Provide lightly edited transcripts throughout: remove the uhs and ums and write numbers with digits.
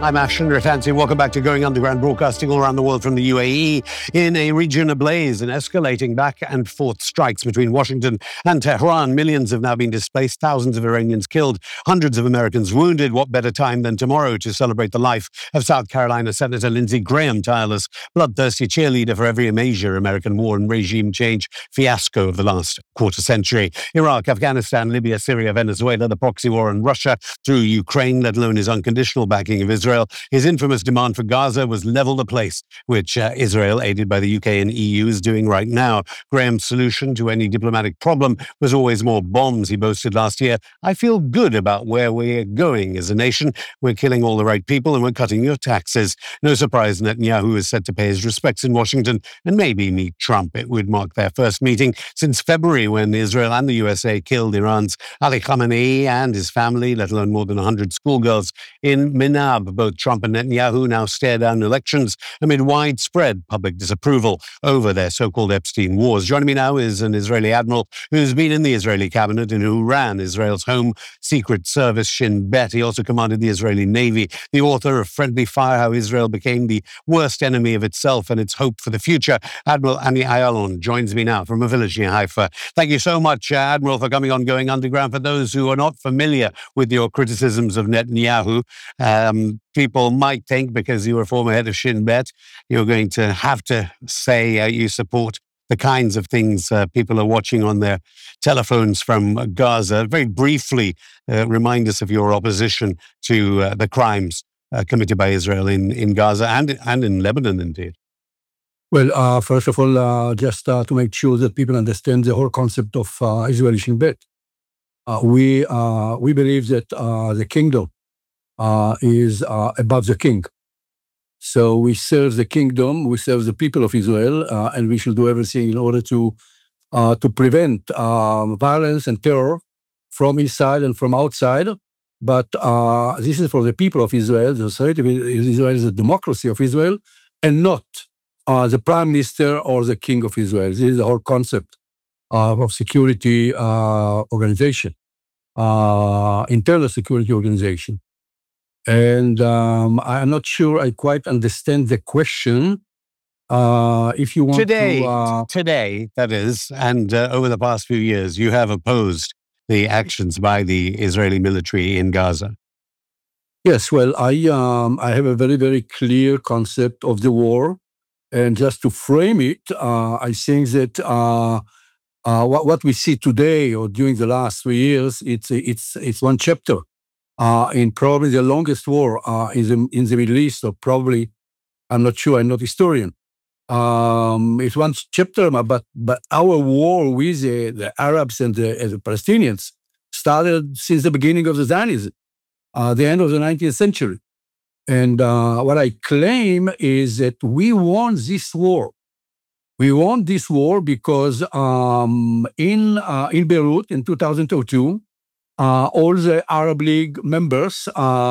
I'm Ashen Ratansi. Welcome back to Going Underground, broadcasting all around the world from the UAE. In a region ablaze and escalating back and forth strikes between Washington and Tehran. Millions have now been displaced, thousands of Iranians killed, hundreds of Americans wounded. What better time than tomorrow to celebrate the life of South Carolina Senator Lindsey Graham, tireless, bloodthirsty cheerleader for every major American war and regime change fiasco of the last quarter century. Iraq, Afghanistan, Libya, Syria, Venezuela, the proxy war in Russia through Ukraine, let alone his unconditional backing of Israel. His infamous demand for Gaza was level the place, which Israel, aided by the UK and EU, is doing right now. Graham's solution to any diplomatic problem was always more bombs, he boasted last year. I feel good about where we're going as a nation. We're killing all the right people and we're cutting your taxes. No surprise, Netanyahu is set to pay his respects in Washington and maybe meet Trump. It would mark their first meeting since February, when Israel and the USA killed Iran's Ali Khamenei and his family, let alone more than 100 schoolgirls in Minab. Both Trump and Netanyahu now stare down elections amid widespread public disapproval over their so-called Epstein wars. Joining me now is an Israeli admiral who's been in the Israeli cabinet and who ran Israel's home secret service, Shin Bet. He also commanded the Israeli Navy, the author of Friendly Fire, How Israel Became the Worst Enemy of Itself and Its Hope for the Future. Admiral Ani Ayalon joins me now from a village near Haifa. Thank you so much, Admiral, for coming on Going Underground. For those who are not familiar with your criticisms of Netanyahu, people might think, because you were former head of Shin Bet, you're going to have to say you support the kinds of things people are watching on their telephones from Gaza. Very briefly, remind us of your opposition to the crimes committed by Israel in Gaza and in Lebanon, indeed. Well, first of all, just to make sure that people understand the whole concept of Israeli Shin Bet. We believe that the kingdom is above the king. So we serve the kingdom, we serve the people of Israel, and we should do everything in order to prevent violence and terror from inside and from outside. But this is for the people of Israel. The society of Israel is the democracy of Israel, and not the prime minister or the king of Israel. This is the whole concept of security organization, internal security organization. And I'm not sure I quite understand the question. If you want today, that is, and over the past few years, you have opposed the actions by the Israeli military in Gaza. Yes, well, I have a very, very clear concept of the war, and just to frame it, I think that what we see today or during the last 3 years, it's one chapter. In probably the longest war in the Middle East, or probably, I'm not sure, I'm not a historian. It's one chapter, but our war with the Arabs and the Palestinians started since the beginning of the Zionism, the end of the 19th century. And what I claim is that we won this war. We won this war because in Beirut in 2002, all the Arab League members,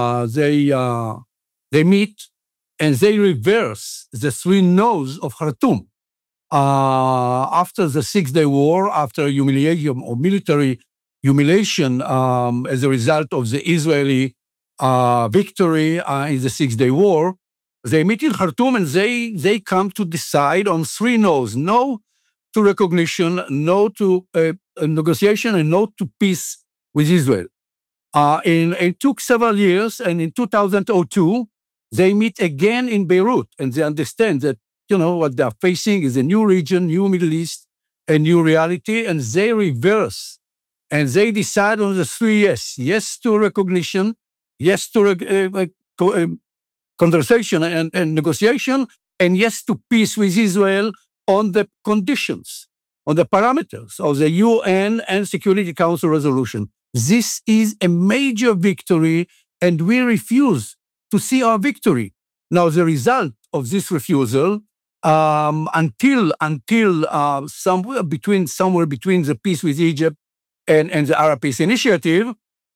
they meet and they reverse the 3 no's of Khartoum. After the 6-day war, after humiliation or military humiliation as a result of the Israeli victory in the 6-day war, they meet in Khartoum and they come to decide on 3 no's. No to recognition, no to negotiation, and no to peace with Israel. It took several years, and in 2002, they meet again in Beirut, and they understand that, what they are facing is a new region, new Middle East, a new reality, and they reverse, and they decide on the 3 yes. Yes to recognition, yes to conversation and negotiation, and yes to peace with Israel on the conditions, on the parameters of the UN and Security Council resolution. This is a major victory, and we refuse to see our victory. Now, the result of this refusal, until somewhere between the peace with Egypt and the Arab Peace Initiative,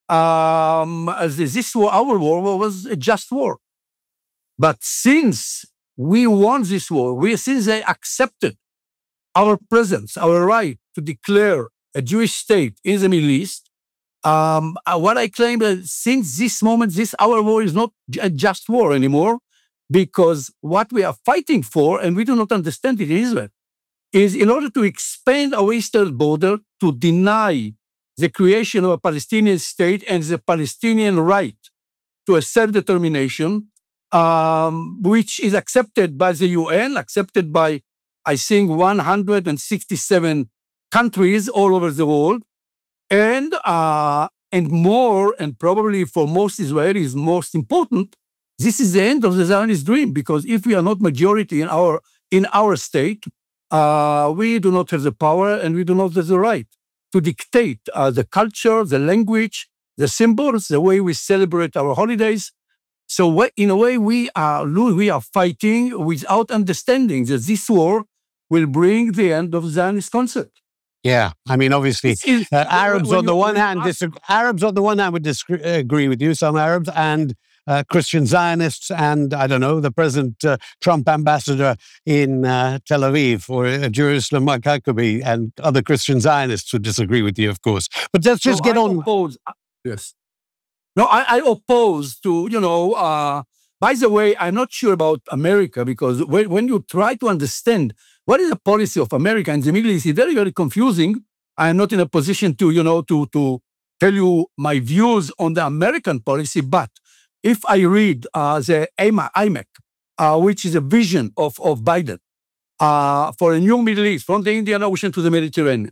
this war, our war, was a just war. But since we won this war, since they accepted our presence, our right to declare a Jewish state in the Middle East, What I claim that since this moment, our war is not a just war anymore, because what we are fighting for, and we do not understand it in Israel, is in order to expand our eastern border, to deny the creation of a Palestinian state and the Palestinian right to a self-determination, which is accepted by the UN, accepted by, I think, 167 countries all over the world, and more, and probably for most Israelis, most important, this is the end of the Zionist dream, because if we are not majority in our state, we do not have the power and we do not have the right to dictate the culture, the language, the symbols, the way we celebrate our holidays. So in a way, we are fighting without understanding that this war will bring the end of Zionist concept. Yeah, I mean, obviously, Arabs on the one hand would disagree with you, some Arabs, and Christian Zionists, and I don't know, the present Trump ambassador in Tel Aviv or Jerusalem, Mike Huckabee, and other Christian Zionists would disagree with you, of course. But let's just get on. Yes. No, I oppose to, by the way, I'm not sure about America, because when you try to understand what is the policy of America in the Middle East, it's very, very confusing. I'm not in a position to tell you my views on the American policy, but if I read the IMEC, which is a vision of Biden for a new Middle East, from the Indian Ocean to the Mediterranean,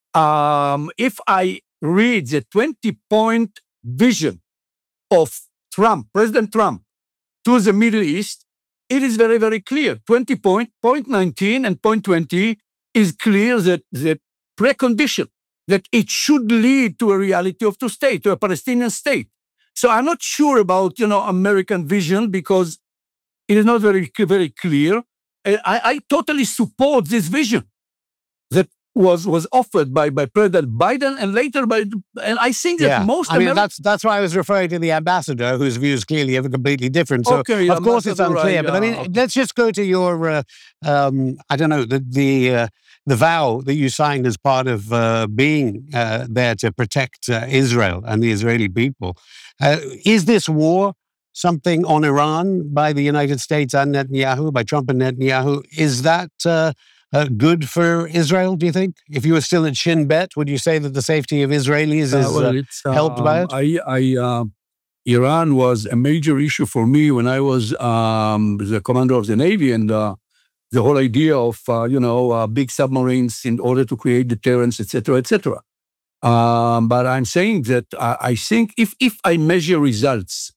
if I read the 20-point vision of President Trump, to the Middle East, it is very, very clear. 20 point 19 and point 20 is clear that the precondition that it should lead to a reality of two states, to a Palestinian state. So I'm not sure about, American vision, because it is not very, very clear. I totally support this vision that was offered by President Biden and later and I think that most Americans... that's why I was referring to the ambassador, whose views clearly are completely different. So okay, of course it's unclear, but I mean, let's just go to your, I don't know, the vow that you signed as part of being there to protect Israel and the Israeli people. Is this war something on Iran by the United States and Netanyahu, by Trump and Netanyahu? Is that good for Israel, do you think? If you were still at Shin Bet, would you say that the safety of Israelis is helped by it? Iran was a major issue for me when I was the commander of the Navy, and the whole idea of, big submarines in order to create deterrence, etc., etc. But I'm saying that I think if I measure results,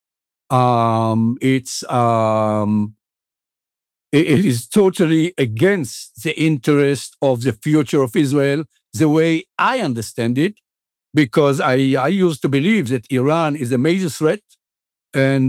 it is totally against the interest of the future of Israel, the way I understand it, because I used to believe that Iran is a major threat, and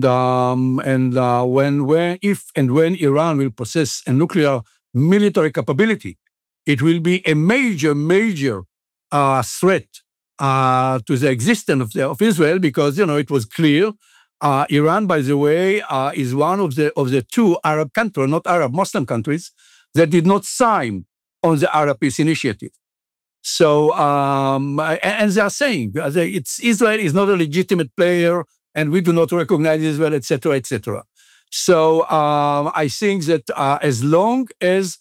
when Iran will possess a nuclear military capability, it will be a major threat to the existence of Israel, because it was clear. Iran, by the way, is one of the two Arab countries, not Arab, Muslim countries, that did not sign on the Arab Peace Initiative. So, and they are saying Israel is not a legitimate player, and we do not recognize Israel, etc., etc. So, I think that as long as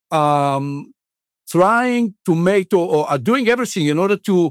trying to make or doing everything in order to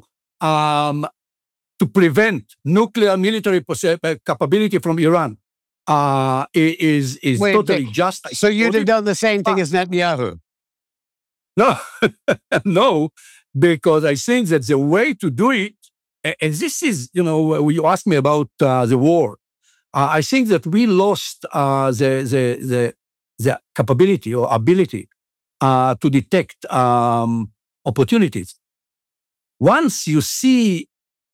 prevent nuclear military capability from Iran is totally just. So you'd have done the same thing as Netanyahu? No, no, because I think that the way to do it, and this is, you asked me about the war. I think that we lost the capability or ability to detect opportunities. Once you see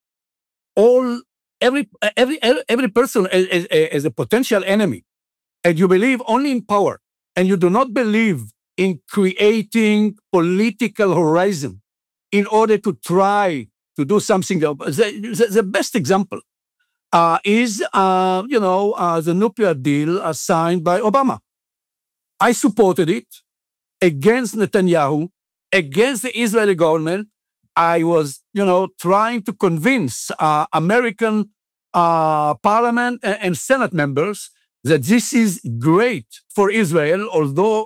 every person as a potential enemy, and you believe only in power, and you do not believe in creating political horizon in order to try to do something. The best example is the nuclear deal signed by Obama. I supported it against Netanyahu, against the Israeli government, I was, trying to convince American parliament and Senate members that this is great for Israel, although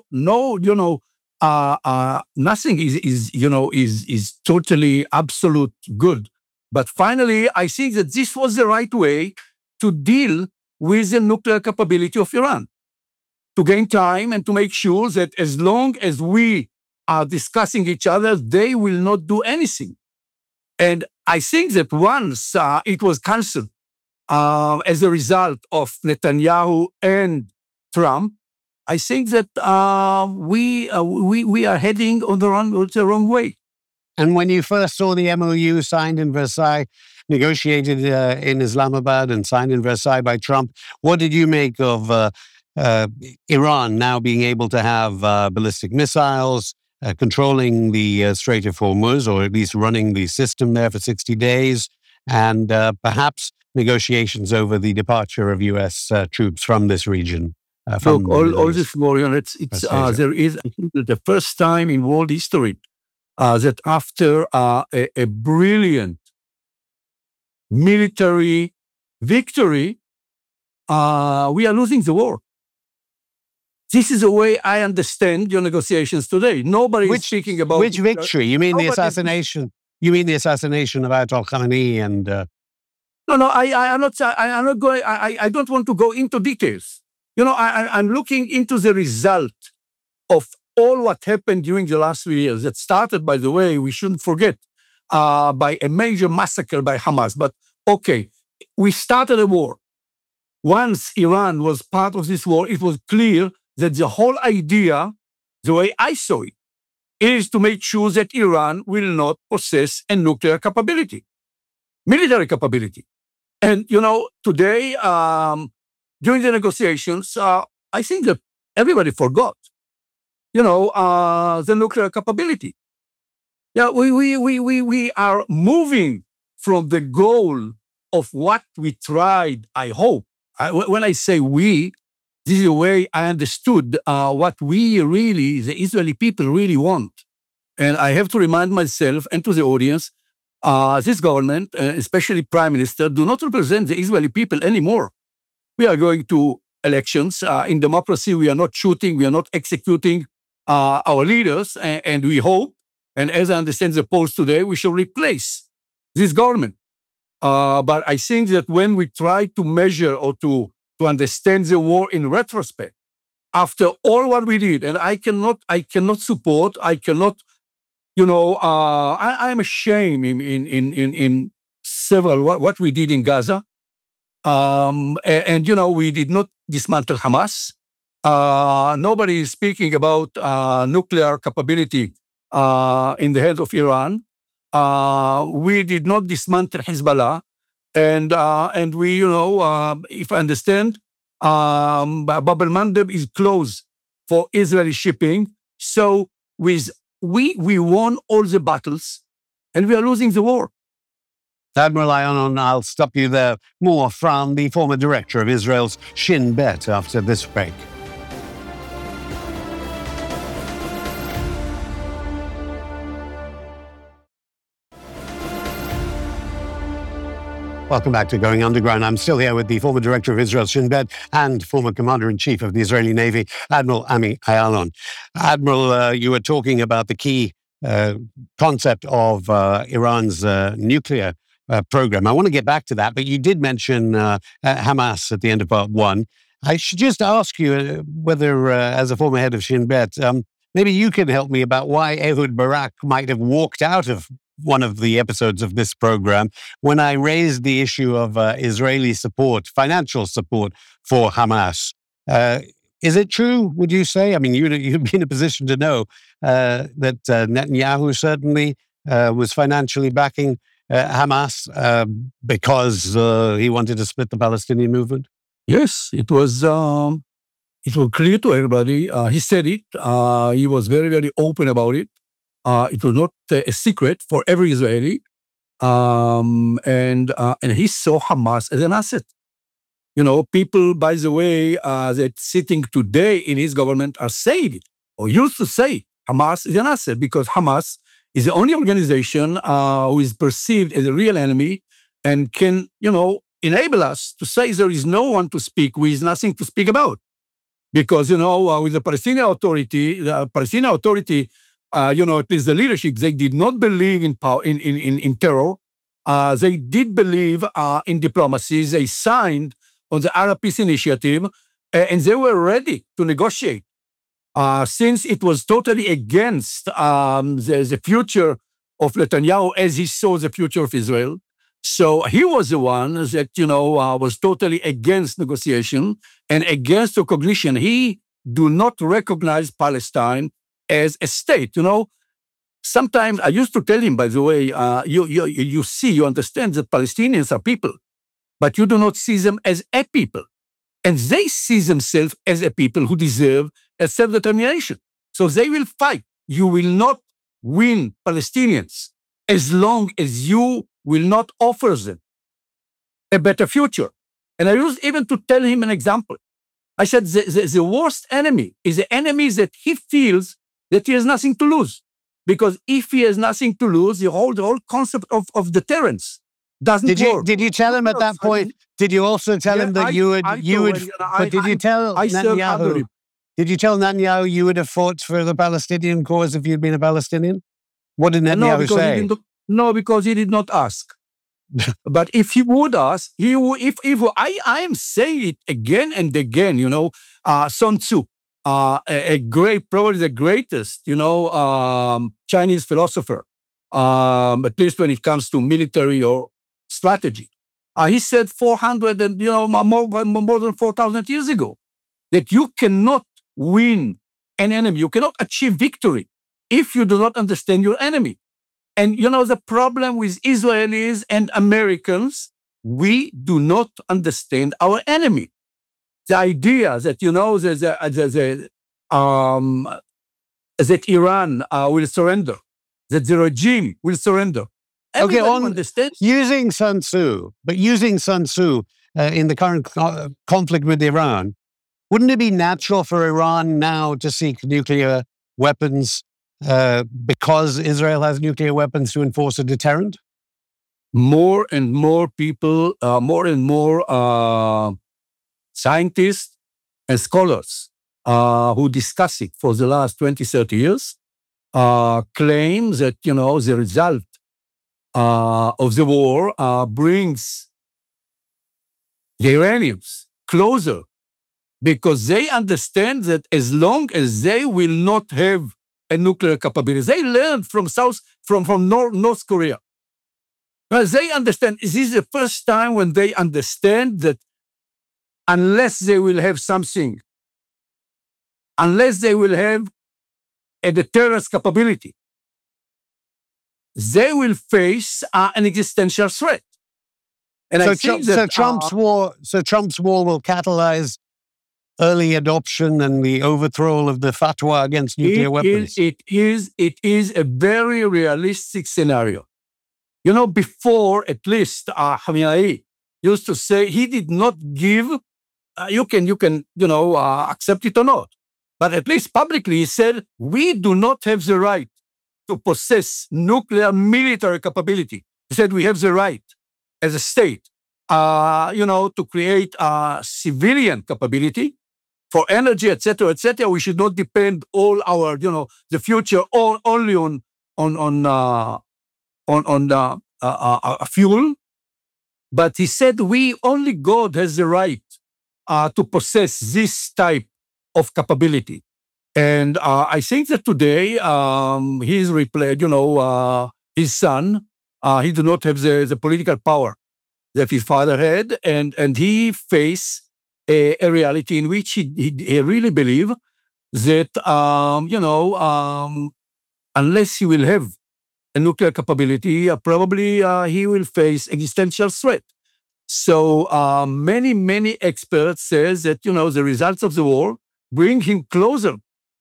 nothing is totally absolute good. But finally, I think that this was the right way to deal with the nuclear capability of Iran, to gain time and to make sure that as long as we are discussing each other, they will not do anything. And I think that once it was canceled as a result of Netanyahu and Trump, I think that we are heading on the wrong way. And when you first saw the MOU signed in Versailles, negotiated in Islamabad and signed in Versailles by Trump, what did you make of Iran now being able to have ballistic missiles, controlling the Strait of Hormuz, or at least running the system there for 60 days, and perhaps negotiations over the departure of U.S. troops from this region? Look, all this, Morion, there is, I think, the first time in world history that after a brilliant military victory, we are losing the war. This is the way I understand your negotiations today. Nobody is speaking about which victory. You mean the assassination? You mean the assassination of Ayatollah Khamenei and? No. I'm not going. I don't want to go into details. I'm looking into the result of all what happened during the last 3 years. That started, by the way, we shouldn't forget, by a major massacre by Hamas. But okay, we started a war. Once Iran was part of this war, it was clear that the whole idea, the way I saw it, is to make sure that Iran will not possess a nuclear capability, military capability. And, today, during the negotiations, I think that everybody forgot, the nuclear capability. Yeah, we are moving from the goal of what we tried, I hope. When I say we, this is the way I understood what we really, the Israeli people really want. And I have to remind myself and to the audience, this government, especially Prime Minister, do not represent the Israeli people anymore. We are going to elections. In democracy, we are not shooting, we are not executing our leaders, and we hope, and as I understand the polls today, we shall replace this government. But I think that when we try to measure or to understand the war in retrospect, after all what we did, and I cannot support, I am ashamed in several what we did in Gaza. We did not dismantle Hamas. Nobody is speaking about nuclear capability in the hands of Iran. We did not dismantle Hezbollah. And we, if I understand, Bab el-Mandeb is closed for Israeli shipping. So we won all the battles, and we are losing the war. Admiral Ayanon, I'll stop you there. More from the former director of Israel's Shin Bet after this break. Welcome back to Going Underground. I'm still here with the former director of Israel's Shin Bet and former commander-in-chief of the Israeli Navy, Admiral Ami Ayanon. Admiral, you were talking about the key concept of Iran's nuclear program. I want to get back to that, but you did mention Hamas at the end of part one. I should just ask you whether, as a former head of Shin Bet, maybe you can help me about why Ehud Barak might have walked out of one of the episodes of this program when I raised the issue of Israeli support, financial support for Hamas. Is it true, would you say? I mean, you'd be in a position to know that Netanyahu certainly was financially backing Hamas because he wanted to split the Palestinian movement? Yes, it was clear to everybody. He said it. He was very, very open about it. It was not a secret for every Israeli. And he saw Hamas as an asset. People, by the way, that sitting today in his government are saying it, or used to say Hamas is an asset, because Hamas is the only organization who is perceived as a real enemy and can, enable us to say there is no one to speak with, nothing to speak about. Because, with the Palestinian Authority, at least the leadership, they did not believe in power, in terror. They did believe in diplomacy. They signed on the Arab Peace Initiative, and they were ready to negotiate. Since it was totally against the future of Netanyahu as he saw the future of Israel. So he was the one that, was totally against negotiation and against recognition. He do not recognize Palestine as a state. Sometimes I used to tell him, by the way, you understand that Palestinians are people, but you do not see them as a people. And they see themselves as a people who deserve a self-determination. So they will fight. You will not win Palestinians as long as you will not offer them a better future. And I used even to tell him an example. I said, the worst enemy is the enemy that he feels that he has nothing to lose. Because if he has nothing to lose, the whole concept of deterrence doesn't work. Did you tell him at that point? Did you also tell him that you would? But did you tell Netanyahu? Did you tell Netanyahu you would have fought for the Palestinian cause if you'd been a Palestinian? What did Netanyahu say? No, because he did not ask. But if he would ask, I am saying it again and again. Sun Tzu, a great, probably the greatest, Chinese philosopher, at least when it comes to military or strategy. He said 400 and, more than 4,000 years ago, that you cannot win an enemy. You cannot achieve victory if you do not understand your enemy. And, the problem with Israelis and Americans, we do not understand our enemy. The idea that, that Iran will surrender, that the regime will surrender. Using Sun Tzu in the current conflict with Iran, wouldn't it be natural for Iran now to seek nuclear weapons because Israel has nuclear weapons to enforce a deterrent? More and more people, more and more scientists and scholars who discuss it for the last 20, 30 years claim that, the result of the war brings the Iranians closer because they understand that as long as they will not have a nuclear capability, they learned from North Korea. Well, they understand, this is the first time when they understand that unless they will have something, unless they will have a deterrence capability, they will face an existential threat. And Trump's war will catalyze early adoption and the overthrow of the fatwa against nuclear weapons. It is a very realistic scenario. Before, at least Khamenei used to say he did not give. You can accept it or not, but at least publicly he said we do not have the right to possess nuclear military capability. He said we have the right as a state, to create a civilian capability for energy, etc., etc. We should not depend all our, the future only on fuel. But he said only God has the right to possess this type of capability. And I think that today he's replaced, his son. He do not have the political power that his father had, and he faced a reality in which he really believe that unless he will have a nuclear capability, probably he will face existential threat. So many experts says that the results of the war bring him closer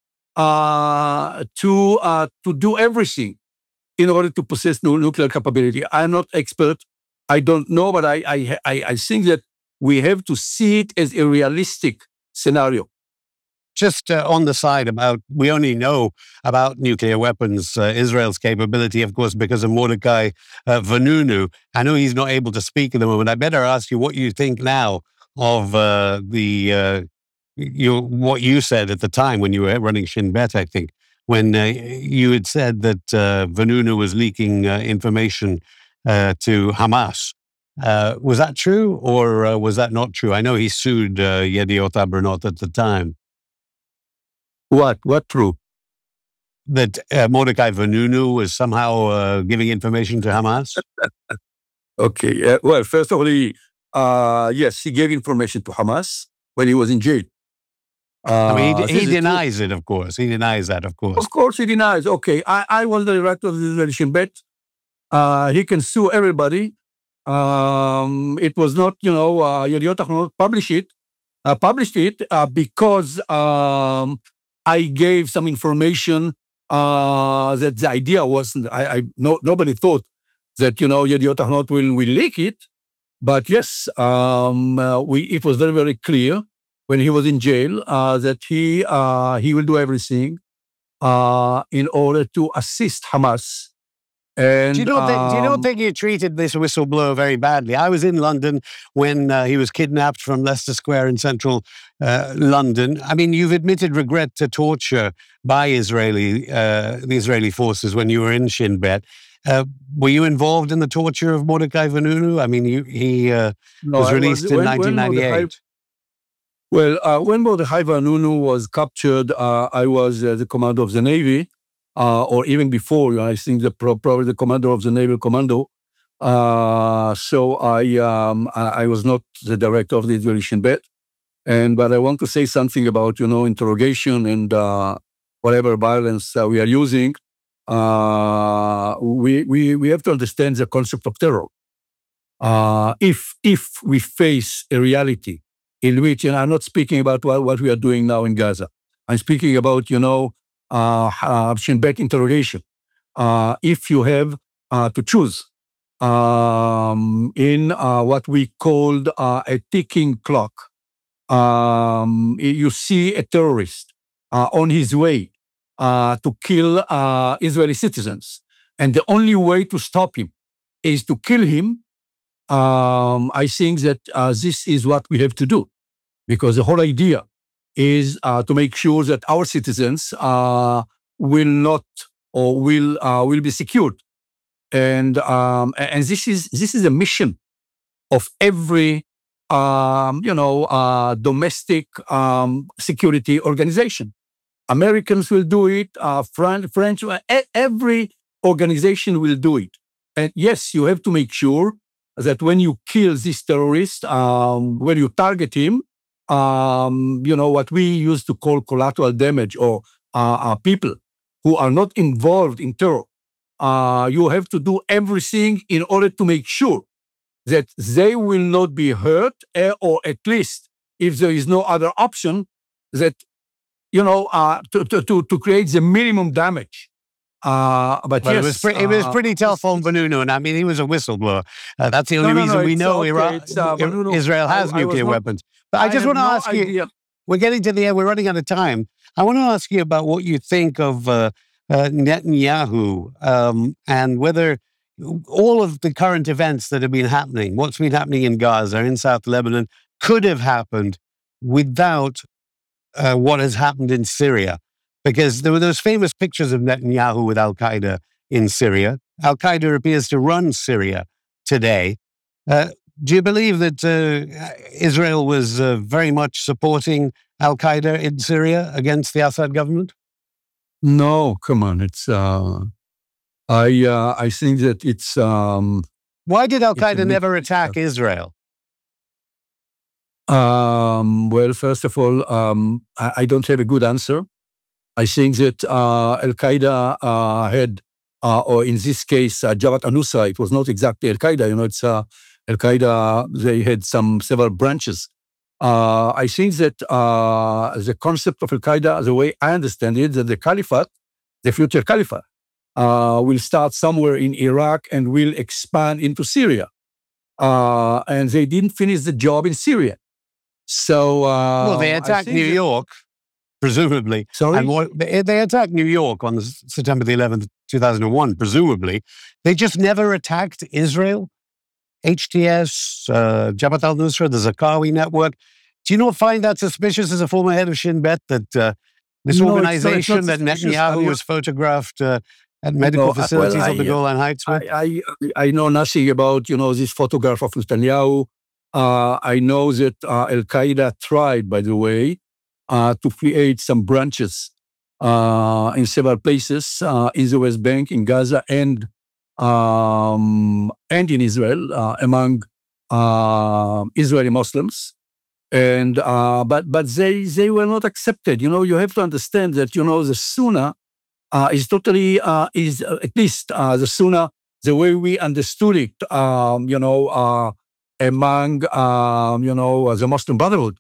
to do everything in order to possess nuclear capability. I'm not expert. I don't know, but I think that we have to see it as a realistic scenario. just on the side we only know about nuclear weapons, Israel's capability, of course, because of Mordecai Vanunu. I know he's not able to speak at the moment. I better ask you what you think now of what you said at the time when you were running Shin Bet, I think, when you had said that Vanunu was leaking information to Hamas. Was that true, or was that not true? I know he sued Yediot Ahronot at the time. What true? That Mordecai Vanunu was somehow giving information to Hamas? Okay. Well, first of all, yes, he gave information to Hamas when he was in jail. I mean, he denies it, of course. He denies that, of course. Of course, he denies. Okay, I was the director of the Israeli Shin Bet. He can sue everybody. It was not, Yediot Ahronot published it because I gave some information that the idea was, nobody thought that, Yediot Ahronot will leak it. But yes, it was very, very clear when he was in jail that he will do everything in order to assist Hamas. And do you not think you treated this whistleblower very badly? I was in London when he was kidnapped from Leicester Square in central London. I mean, you've admitted regret to torture by the Israeli forces when you were in Shin Bet. Were you involved in the torture of Mordecai Vanunu? I mean, he was released in 1998. When Mordecai Vanunu was captured, I was the commander of the Navy. Or even before, I think probably the commander of the Naval Commando. So I was not the director of the Israeli Shin Bet. But I want to say something about, interrogation and whatever violence we are using. We have to understand the concept of terror. If we face a reality in which, and I'm not speaking about what we are doing now in Gaza. I'm speaking about, Shin Bet interrogation. If you have to choose in what we called a ticking clock, you see a terrorist on his way to kill Israeli citizens, and the only way to stop him is to kill him. I think that this is what we have to do, because the whole idea is to make sure that our citizens will not or will be secured, and this is a mission of every domestic security organization. Americans will do it, French, every organization will do it. And yes, you have to make sure that when you kill this terrorist, when you target him, what we used to call collateral damage, or people who are not involved in terror, you have to do everything in order to make sure that they will not be hurt, or at least, if there is no other option, that, to create the minimum damage. But yes, it was pretty tough on Vanunu, and I mean, he was a whistleblower. That's the only reason we know Israel has nuclear weapons. But I just want to ask you, we're getting to the end, we're running out of time. I want to ask you about what you think of Netanyahu, and whether all of the current events that have been happening, what's been happening in Gaza, in South Lebanon, could have happened without what has happened in Syria. Because there were those famous pictures of Netanyahu with Al-Qaeda in Syria. Al-Qaeda appears to run Syria today. Do you believe that Israel was very much supporting Al-Qaeda in Syria against the Assad government? No, come on. It's I think that it's. Why did Al-Qaeda never attack Israel? Well, first of all, I don't have a good answer. I think that Al-Qaeda had, or in this case, Jabhat al-Nusra, it was not exactly Al-Qaeda, it's Al-Qaeda, they had several branches. I think that the concept of Al-Qaeda, the way I understand it, that the caliphate, the future caliphate, will start somewhere in Iraq and will expand into Syria. And they didn't finish the job in Syria. So they attacked New York. presumably. Sorry? And they attacked New York on September the 11th, 2001, presumably. They just never attacked Israel, HTS, Jabhat al-Nusra, the Zarqawi network. Do you not find that suspicious as a former head of Shin Bet that this organization that Netanyahu was photographed at medical facilities on the Golan Heights with? I know nothing about, this photograph of Netanyahu. I know that Al-Qaeda tried, by the way, to create some branches in several places in the West Bank, in Gaza, and in Israel among Israeli Muslims. And but they were not accepted. You have to understand that the Sunnah is totally is at least the Sunnah, the way we understood it. Among the Muslim Brotherhood,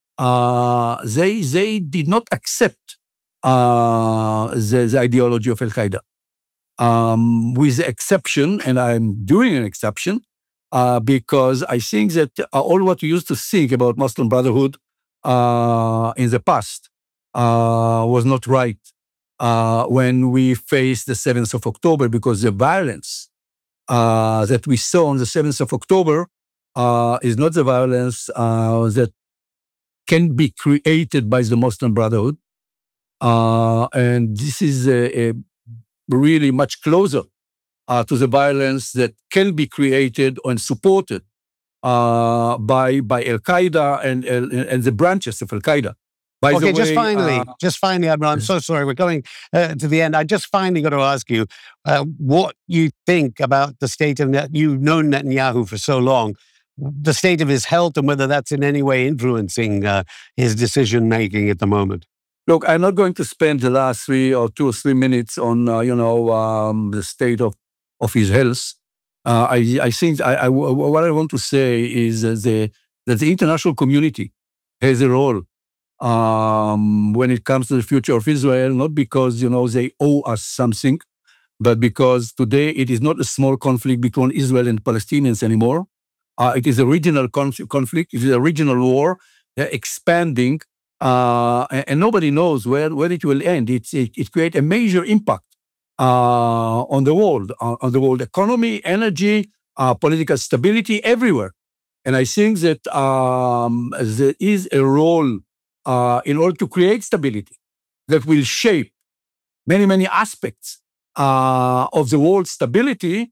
they did not accept the ideology of Al-Qaeda, with the exception, and I'm doing an exception, because I think that all what we used to think about Muslim Brotherhood in the past was not right when we faced the 7th of October, because the violence that we saw on the 7th of October is not the violence that can be created by the Muslim Brotherhood. And this is a really much closer to the violence that can be created and supported by Al-Qaeda and the branches of Al-Qaeda. Okay, just finally, Admiral, I'm so sorry, we're going to the end. I just finally got to ask you what you think about the state of you've known Netanyahu for so long, the state of his health, and whether that's in any way influencing his decision-making at the moment. Look, I'm not going to spend the last 2 or 3 minutes on, the state of his health. I think what I want to say is that the international community has a role when it comes to the future of Israel, not because, they owe us something, but because today it is not a small conflict between Israel and Palestinians anymore. It is a regional conflict. It is a regional war. They're expanding, and nobody knows where it will end. It creates a major impact on the world economy, energy, political stability everywhere. And I think that there is a role in order to create stability that will shape many, many aspects of the world stability.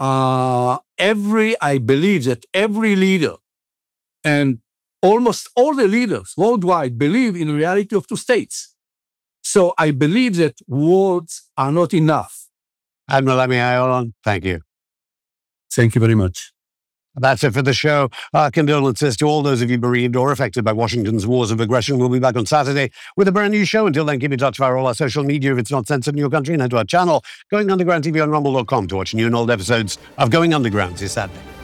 I believe that every leader and almost all the leaders worldwide believe in the reality of two states. So I believe that words are not enough. Admiral Amichai Ayalon, thank you. Thank you very much. That's it for the show. Our condolences to all those of you bereaved or affected by Washington's wars of aggression. We'll be back on Saturday with a brand new show. Until then, keep in touch via all our social media if it's not censored in your country, and head to our channel, Going Underground TV on rumble.com, to watch new and old episodes of Going Underground this Saturday.